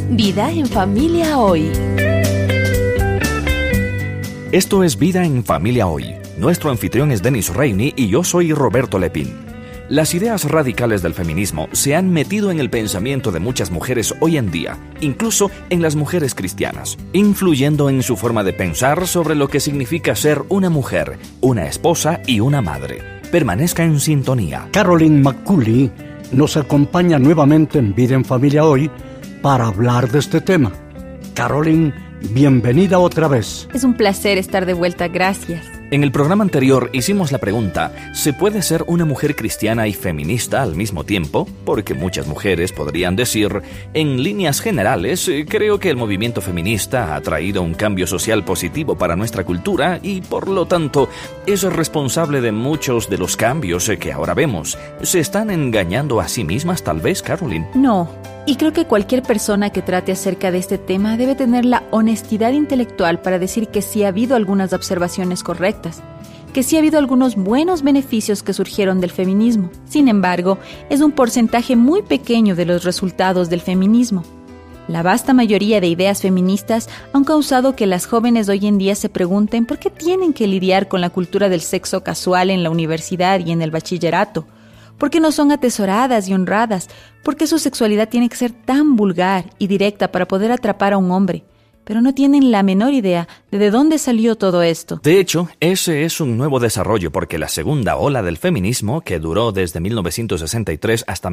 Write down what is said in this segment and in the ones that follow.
Vida en Familia Hoy. Esto es Vida en Familia Hoy. Nuestro anfitrión es Denis Reini y yo soy Roberto Lepín. Las ideas radicales del feminismo se han metido en el pensamiento de muchas mujeres hoy en día, incluso en las mujeres cristianas, influyendo en su forma de pensar sobre lo que significa ser una mujer, una esposa y una madre. Permanezca en sintonía. Carolyn McCulley nos acompaña nuevamente en Vida en Familia Hoy para hablar de este tema. Carolyn, bienvenida otra vez. Es un placer estar de vuelta, gracias. En el programa anterior hicimos la pregunta, ¿se puede ser una mujer cristiana y feminista al mismo tiempo? Porque muchas mujeres podrían decir, en líneas generales, creo que el movimiento feminista ha traído un cambio social positivo para nuestra cultura y, por lo tanto, es responsable de muchos de los cambios que ahora vemos. ¿Se están engañando a sí mismas, tal vez, Carolyn? No, y creo que cualquier persona que trate acerca de este tema debe tener la honestidad intelectual para decir que sí ha habido algunas observaciones correctas, que sí ha habido algunos buenos beneficios que surgieron del feminismo. Sin embargo, es un porcentaje muy pequeño de los resultados del feminismo. La vasta mayoría de ideas feministas han causado que las jóvenes hoy en día se pregunten por qué tienen que lidiar con la cultura del sexo casual en la universidad y en el bachillerato. ¿Por qué no son atesoradas y honradas? ¿Por qué su sexualidad tiene que ser tan vulgar y directa para poder atrapar a un hombre? Pero no tienen la menor idea de dónde salió todo esto. De hecho, ese es un nuevo desarrollo porque la segunda ola del feminismo, que duró desde 1963 hasta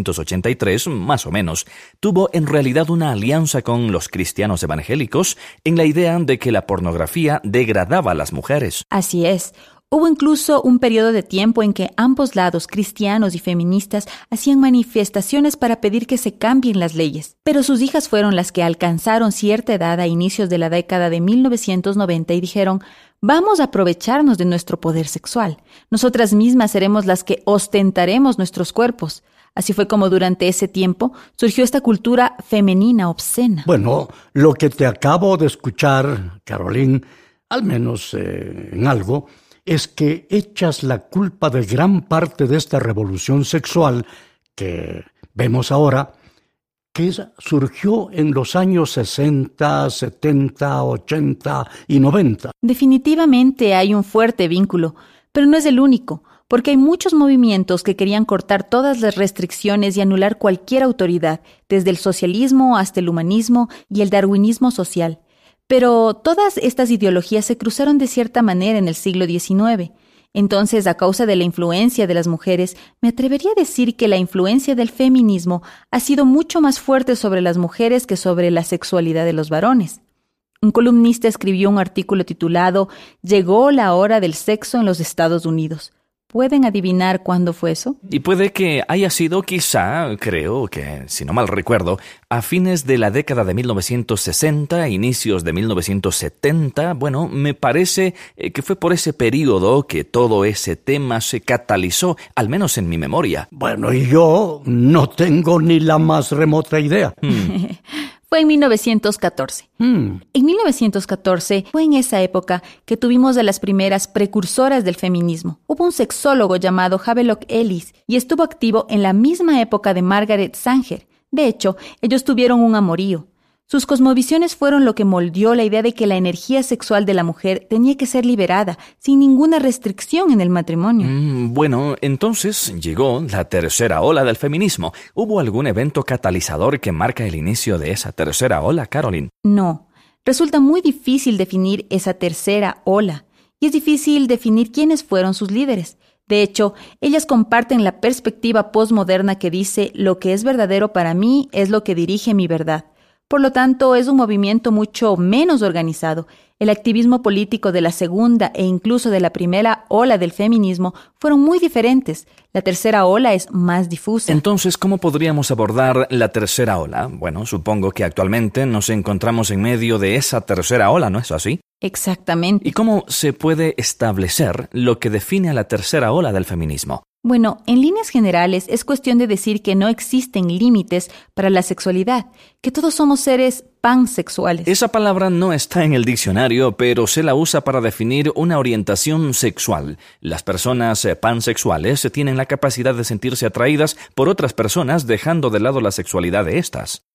1983, más o menos, tuvo en realidad una alianza con los cristianos evangélicos en la idea de que la pornografía degradaba a las mujeres. Así es. Hubo incluso un periodo de tiempo en que ambos lados, cristianos y feministas, hacían manifestaciones para pedir que se cambien las leyes. Pero sus hijas fueron las que alcanzaron cierta edad a inicios de la década de 1990 y dijeron, vamos a aprovecharnos de nuestro poder sexual. Nosotras mismas seremos las que ostentaremos nuestros cuerpos. Así fue como durante ese tiempo surgió esta cultura femenina obscena. Bueno, lo que te acabo de escuchar, Carolyn, al menos en algo, es que echas la culpa de gran parte de esta revolución sexual que vemos ahora, que surgió en los años 60, 70, 80 y 90. Definitivamente hay un fuerte vínculo, pero no es el único, porque hay muchos movimientos que querían cortar todas las restricciones y anular cualquier autoridad, desde el socialismo hasta el humanismo y el darwinismo social. Pero todas estas ideologías se cruzaron de cierta manera en el siglo XIX. Entonces, a causa de la influencia de las mujeres, me atrevería a decir que la influencia del feminismo ha sido mucho más fuerte sobre las mujeres que sobre la sexualidad de los varones. Un columnista escribió un artículo titulado «Llegó la hora del sexo en los Estados Unidos». ¿Pueden adivinar cuándo fue eso? Y puede que haya sido quizá, creo que, si no mal recuerdo, a fines de la década de 1960, inicios de 1970. Bueno, me parece que fue por ese periodo que todo ese tema se catalizó, al menos en mi memoria. Bueno, y yo no tengo ni la más remota idea. Fue en 1914. En 1914 fue en esa época que tuvimos a las primeras precursoras del feminismo. Hubo un sexólogo llamado Havelock Ellis y estuvo activo en la misma época de Margaret Sanger. De hecho, ellos tuvieron un amorío. Sus cosmovisiones fueron lo que moldeó la idea de que la energía sexual de la mujer tenía que ser liberada, sin ninguna restricción en el matrimonio. Bueno, entonces llegó la tercera ola del feminismo. ¿Hubo algún evento catalizador que marca el inicio de esa tercera ola, Carolyn? No. Resulta muy difícil definir esa tercera ola. Y es difícil definir quiénes fueron sus líderes. De hecho, ellas comparten la perspectiva posmoderna que dice «lo que es verdadero para mí es lo que dirige mi verdad». Por lo tanto, es un movimiento mucho menos organizado. El activismo político de la segunda e incluso de la primera ola del feminismo fueron muy diferentes. La tercera ola es más difusa. Entonces, ¿cómo podríamos abordar la tercera ola? Bueno, supongo que actualmente nos encontramos en medio de esa tercera ola, ¿no es así? Exactamente. ¿Y cómo se puede establecer lo que define a la tercera ola del feminismo? Bueno, en líneas generales es cuestión de decir que no existen límites para la sexualidad, que todos somos seres pansexuales. Esa palabra no está en el diccionario, pero se la usa para definir una orientación sexual. Las personas pansexuales tienen la capacidad de sentirse atraídas por otras personas dejando de lado la sexualidad de estas.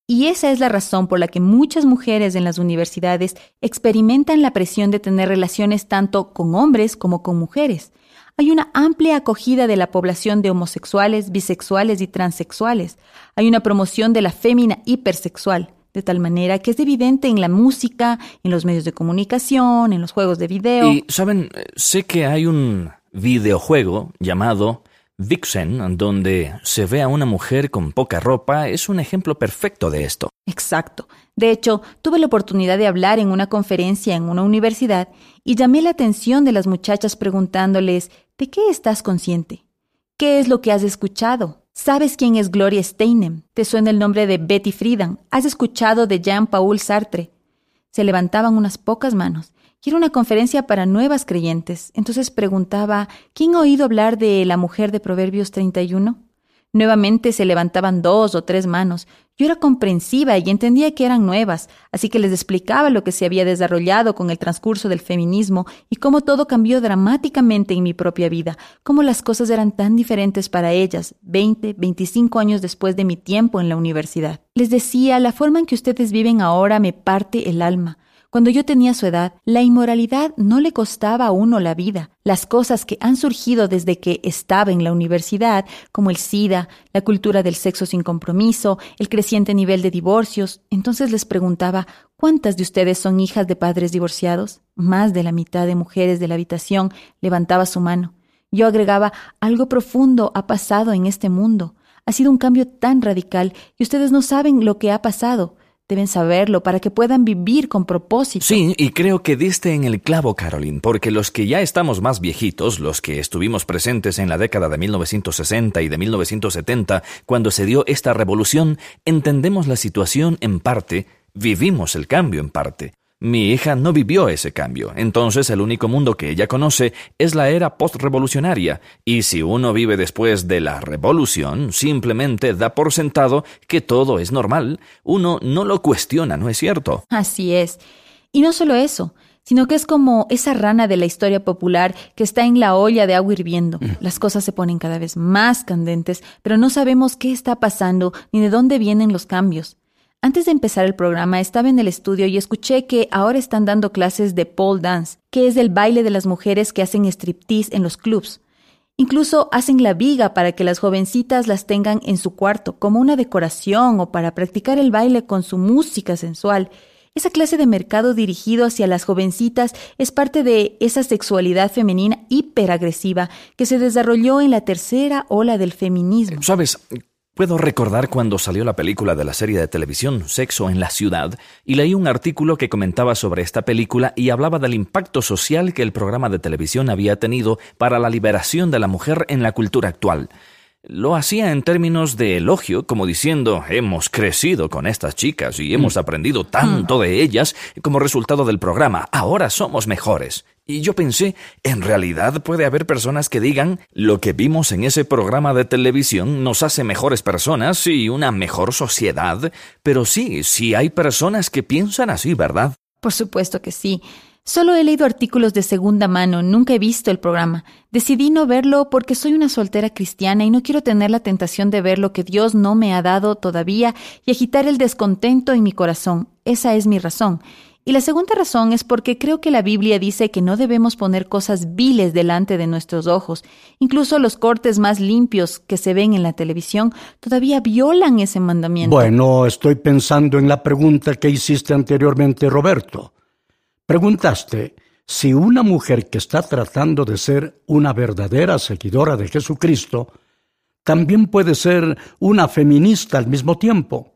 Y esa es la razón por la que muchas mujeres en las universidades experimentan la presión de tener relaciones tanto con hombres como con mujeres. Hay una amplia acogida de la población de homosexuales, bisexuales y transexuales. Hay una promoción de la fémina hipersexual, de tal manera que es evidente en la música, en los medios de comunicación, en los juegos de video. Y, ¿saben? Sé que hay un videojuego llamado Vixen, donde se ve a una mujer con poca ropa. Es un ejemplo perfecto de esto. Exacto. De hecho, tuve la oportunidad de hablar en una conferencia en una universidad y llamé la atención de las muchachas preguntándoles, ¿de qué estás consciente? ¿Qué es lo que has escuchado? ¿Sabes quién es Gloria Steinem? ¿Te suena el nombre de Betty Friedan? ¿Has escuchado de Jean-Paul Sartre? Se levantaban unas pocas manos. Y era una conferencia para nuevas creyentes. Entonces preguntaba, ¿quién ha oído hablar de la mujer de Proverbios 31? Nuevamente se levantaban 2 o 3 manos. Yo era comprensiva y entendía que eran nuevas, así que les explicaba lo que se había desarrollado con el transcurso del feminismo y cómo todo cambió dramáticamente en mi propia vida, cómo las cosas eran tan diferentes para ellas 20, 25 años después de mi tiempo en la universidad. Les decía, la forma en que ustedes viven ahora me parte el alma. Cuando yo tenía su edad, la inmoralidad no le costaba a uno la vida. Las cosas que han surgido desde que estaba en la universidad, como el SIDA, la cultura del sexo sin compromiso, el creciente nivel de divorcios. Entonces les preguntaba, ¿cuántas de ustedes son hijas de padres divorciados? Más de la mitad de mujeres de la habitación levantaba su mano. Yo agregaba, algo profundo ha pasado en este mundo. Ha sido un cambio tan radical y ustedes no saben lo que ha pasado. Deben saberlo para que puedan vivir con propósito. Sí, y creo que diste en el clavo, Caroline, porque los que ya estamos más viejitos, los que estuvimos presentes en la década de 1960 y de 1970, cuando se dio esta revolución, entendemos la situación en parte, vivimos el cambio en parte. Mi hija no vivió ese cambio, entonces el único mundo que ella conoce es la era postrevolucionaria, y si uno vive después de la revolución, simplemente da por sentado que todo es normal. Uno no lo cuestiona, ¿no es cierto? Así es. Y no solo eso, sino que es como esa rana de la historia popular que está en la olla de agua hirviendo. Las cosas se ponen cada vez más candentes, pero no sabemos qué está pasando ni de dónde vienen los cambios. Antes de empezar el programa estaba en el estudio y escuché que ahora están dando clases de pole dance, que es el baile de las mujeres que hacen striptease en los clubs. Incluso hacen la viga para que las jovencitas las tengan en su cuarto, como una decoración o para practicar el baile con su música sensual. Esa clase de mercado dirigido hacia las jovencitas es parte de esa sexualidad femenina hiperagresiva que se desarrolló en la tercera ola del feminismo. ¿Sabes? Puedo recordar cuando salió la película de la serie de televisión Sexo en la Ciudad y leí un artículo que comentaba sobre esta película y hablaba del impacto social que el programa de televisión había tenido para la liberación de la mujer en la cultura actual. Lo hacía en términos de elogio, como diciendo, hemos crecido con estas chicas y hemos aprendido tanto de ellas como resultado del programa. Ahora somos mejores. Y yo pensé, en realidad puede haber personas que digan, lo que vimos en ese programa de televisión nos hace mejores personas y una mejor sociedad. Pero sí hay personas que piensan así, ¿verdad? Por supuesto que sí. Solo he leído artículos de segunda mano, nunca he visto el programa. Decidí no verlo porque soy una soltera cristiana y no quiero tener la tentación de ver lo que Dios no me ha dado todavía y agitar el descontento en mi corazón. Esa es mi razón. Y la segunda razón es porque creo que la Biblia dice que no debemos poner cosas viles delante de nuestros ojos. Incluso los cortes más limpios que se ven en la televisión todavía violan ese mandamiento. Bueno, estoy pensando en la pregunta que hiciste anteriormente, Roberto. Preguntaste si una mujer que está tratando de ser una verdadera seguidora de Jesucristo también puede ser una feminista al mismo tiempo.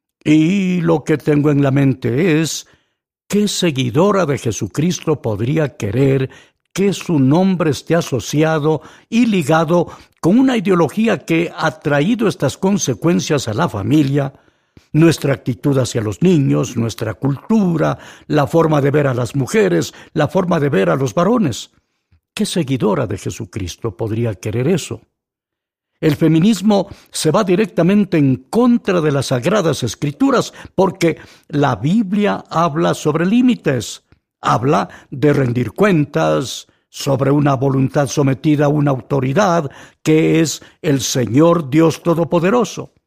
Y lo que tengo en la mente es, ¿qué seguidora de Jesucristo podría querer que su nombre esté asociado y ligado con una ideología que ha traído estas consecuencias a la familia? Nuestra actitud hacia los niños, nuestra cultura, la forma de ver a las mujeres, la forma de ver a los varones. ¿Qué seguidora de Jesucristo podría querer eso? El feminismo se va directamente en contra de las Sagradas Escrituras porque la Biblia habla sobre límites, habla de rendir cuentas, sobre una voluntad sometida a una autoridad que es el Señor Dios Todopoderoso.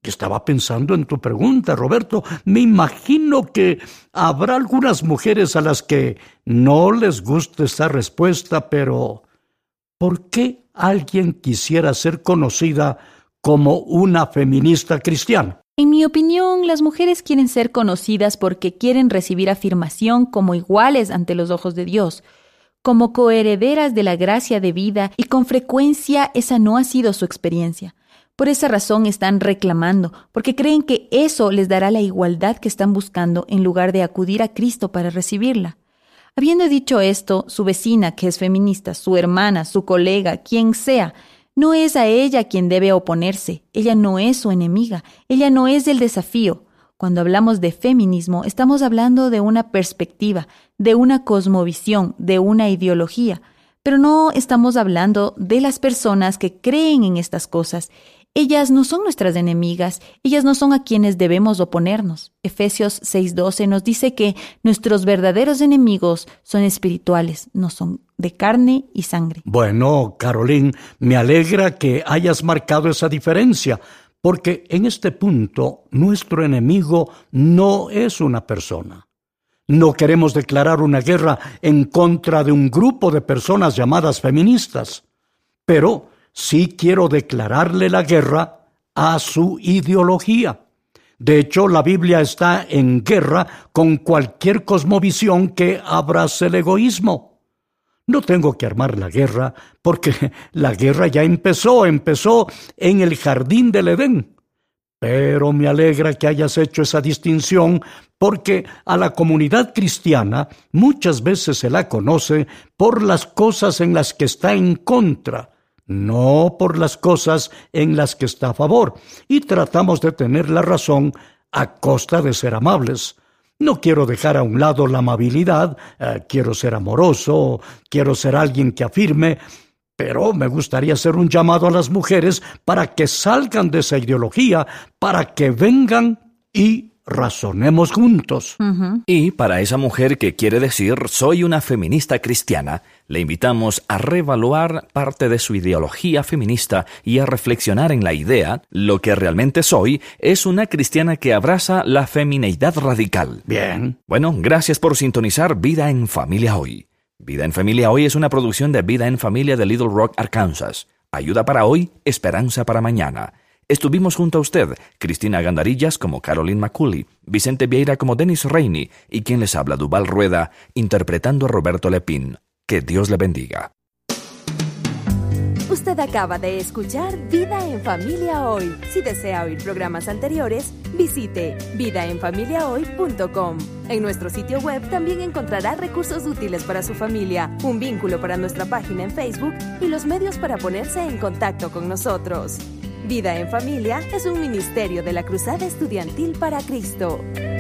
que estaba pensando en tu pregunta, Roberto. Me imagino que habrá algunas mujeres a las que no les guste esta respuesta, pero ¿por qué alguien quisiera ser conocida como una feminista cristiana? En mi opinión, las mujeres quieren ser conocidas porque quieren recibir afirmación como iguales ante los ojos de Dios, como coherederas de la gracia de vida, y con frecuencia esa no ha sido su experiencia. Por esa razón están reclamando, porque creen que eso les dará la igualdad que están buscando en lugar de acudir a Cristo para recibirla. Habiendo dicho esto, su vecina, que es feminista, su hermana, su colega, quien sea, no es a ella quien debe oponerse. Ella no es su enemiga. Ella no es el desafío. Cuando hablamos de feminismo, estamos hablando de una perspectiva, de una cosmovisión, de una ideología. Pero no estamos hablando de las personas que creen en estas cosas. Ellas no son nuestras enemigas, ellas no son a quienes debemos oponernos. Efesios 6:12 nos dice que nuestros verdaderos enemigos son espirituales, no son de carne y sangre. Bueno, Caroline, me alegra que hayas marcado esa diferencia, porque en este punto nuestro enemigo no es una persona. No queremos declarar una guerra en contra de un grupo de personas llamadas feministas, pero sí quiero declararle la guerra a su ideología. De hecho, la Biblia está en guerra con cualquier cosmovisión que abrace el egoísmo. No tengo que armar la guerra, porque la guerra ya empezó en el jardín del Edén. Pero me alegra que hayas hecho esa distinción, porque a la comunidad cristiana muchas veces se la conoce por las cosas en las que está en contra, no por las cosas en las que está a favor, y tratamos de tener la razón a costa de ser amables. No quiero dejar a un lado la amabilidad, quiero ser amoroso, quiero ser alguien que afirme, pero me gustaría hacer un llamado a las mujeres para que salgan de esa ideología, para que vengan y razonemos juntos. Y para esa mujer que quiere decir soy una feminista cristiana, le invitamos a reevaluar parte de su ideología feminista y a reflexionar en la idea, lo que realmente soy es una cristiana que abraza la femineidad radical. Bien. Bueno, gracias por sintonizar Vida en Familia Hoy. Vida en Familia Hoy es una producción de Vida en Familia de Little Rock, Arkansas. Ayuda para hoy, esperanza para mañana. Estuvimos junto a usted, Cristina Gandarillas como Caroline McCulley, Vicente Vieira como Dennis Rainey y quien les habla, Duval Rueda, interpretando a Roberto Lepín. Que Dios le bendiga. Usted acaba de escuchar Vida en Familia Hoy. Si desea oír programas anteriores, visite vidaenfamiliahoy.com. En nuestro sitio web también encontrará recursos útiles para su familia, un vínculo para nuestra página en Facebook y los medios para ponerse en contacto con nosotros. Vida en Familia es un ministerio de la Cruzada Estudiantil para Cristo.